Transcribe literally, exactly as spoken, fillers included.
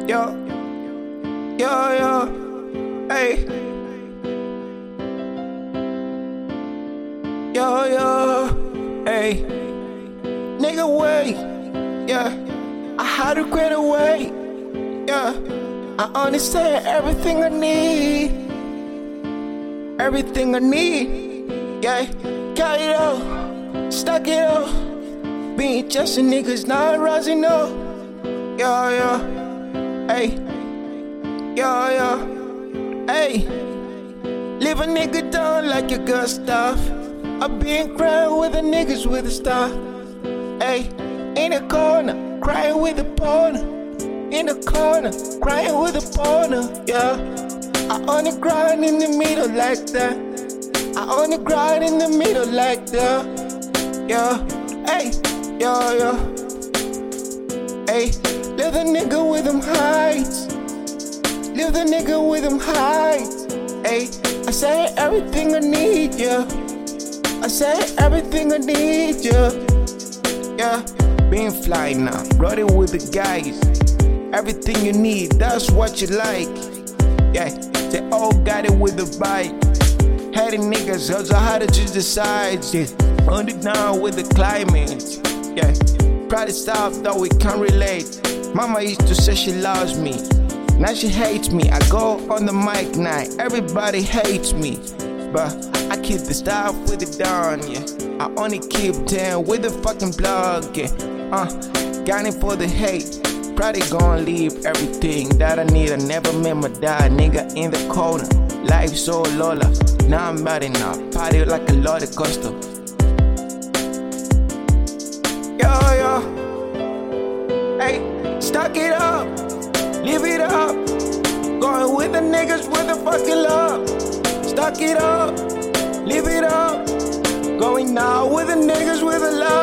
Yo, yo, yo, hey. Yo, yo, hey. Nigga, wait, yeah. I had to get away, yeah. I understand everything I need. Everything I need, yeah. Got it all, stuck it all. Being just a nigga's not rising up. Yo, yo. Hey, yo, yo, hey. Leave a nigga down like you got stuff. I been crying with the niggas with the stuff. Hey, in the corner, crying with the partner. In the corner, crying with the partner, yeah. I on the grind in the middle like that. I on the grind in the middle like that, yeah. Hey, yo, yo, hey. Live the nigga with them heights. Live the nigga with them heights. Ay, I say everything I need, yeah. I say everything I need, yeah. Yeah, being fly now, rolling with the guys. Everything you need, that's what you like. Yeah, they all got it with the bike. Had the niggas also how to choose the sides. Yeah, on the down with the climate. Yeah, probably stuff that we can't relate. Mama used to say she loves me, now she hates me. I go on the mic now, everybody hates me, but I keep the stuff with the dawn, yeah. I only keep down with the fucking blog, yeah. Uh, got it for the hate, probably gonna leave everything that I need. I never met my dad, nigga in the corner. Life so lola, now I'm bad enough, party like a roller coaster. Yo, yo, hey. Stuck it up, live it up. Going with the niggas with the fucking love. Stuck it up, live it up. Going now with the niggas with the love.